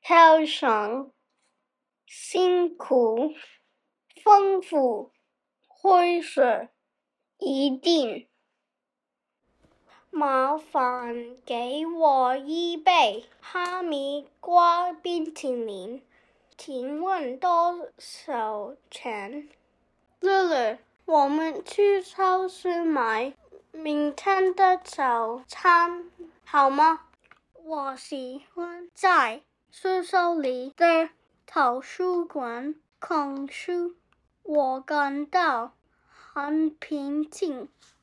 超长、辛苦、丰富、灰色、一定。麻烦给我一杯哈密瓜冰淇淋，请问多少钱？乐乐，我们去超市买明天的早餐好吗？我喜欢在学校里的图书馆看书，我感到很平静。